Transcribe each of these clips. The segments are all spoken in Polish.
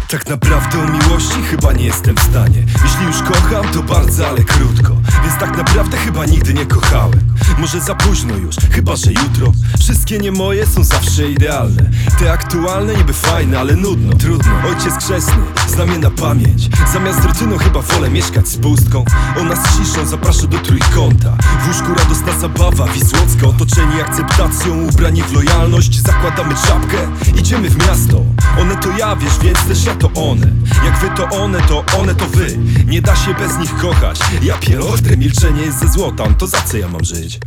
Tak naprawdę o miłości chyba nie jestem w stanie. Jeśli już kocham, to bardzo, ale krótko. Więc tak naprawdę chyba nigdy nie kochałem. Może za późno już, chyba że jutro. Wszystkie nie moje są zawsze idealne. Te aktualne niby fajne, ale nudno, trudno. Ojciec chrzestny zna mnie na pamięć. Zamiast z rutyną chyba wolę mieszkać z pustką. Ona z ciszą zaprasza do trójkąta. W łóżku radosna zabawa, Wisłocka. Otoczeni akceptacją, ubrani w lojalność. Zakładamy czapkę, idziemy w miasto. One to ja, wiesz, więc też ja to one. Jak wy to one to wy. Nie da się bez nich kochać. Ja pierochtre, milczenie jest ze złota. To za co ja mam żyć?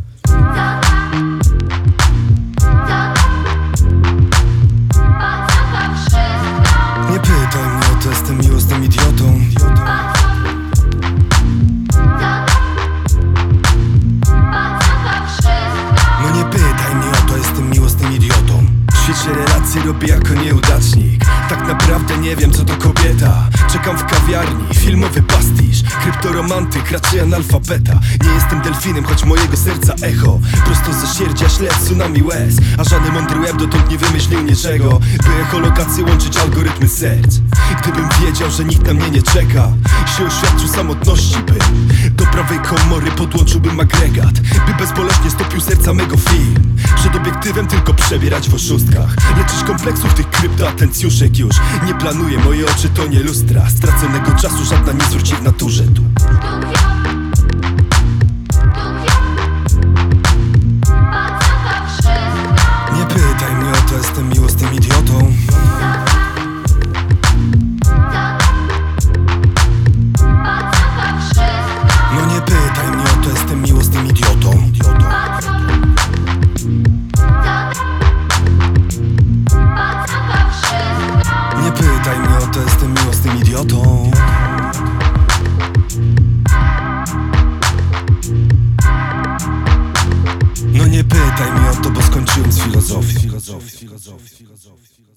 Nie pytaj mnie o to, jestem miłosnym idiotą. No nie pytaj mnie o to, jestem miłosnym idiotą. W świecie relacji robię jako nieudacznik. Tak naprawdę nie wiem co to kobieta. Czekam w kawiarni, filmowy pastisz. Kryptoromantyk, raczej analfabeta. Nie jestem delfinem, choć mojego serca echo. Prosto ze sierdzia śled tsunami łez. A żaden mądry łeb dotąd nie wymyślił niczego, by echolokację łączyć algorytmy serc. Gdybym wiedział, że nikt na mnie nie czeka, się oświadczył samotności bym. Do prawej komory podłączyłbym agregat, by bezboleśnie stopił serca mego film. Przed obiektywem tylko przebierać w oszustkach. Leczysz kompleksów tych kryptoatencjuszek już. Nie planuję, moje oczy to nie lustra. Straconego czasu żadna nie zwróci w naturze tu. Nie pytaj mnie o to, jestem miłosnym idiotą. No nie pytaj mnie o to, jestem miłosnym idiotą. Nie pytaj mnie o to, jestem miłosnym idiotą. No nie pytaj mnie o to, bo skończyłem z filozofii.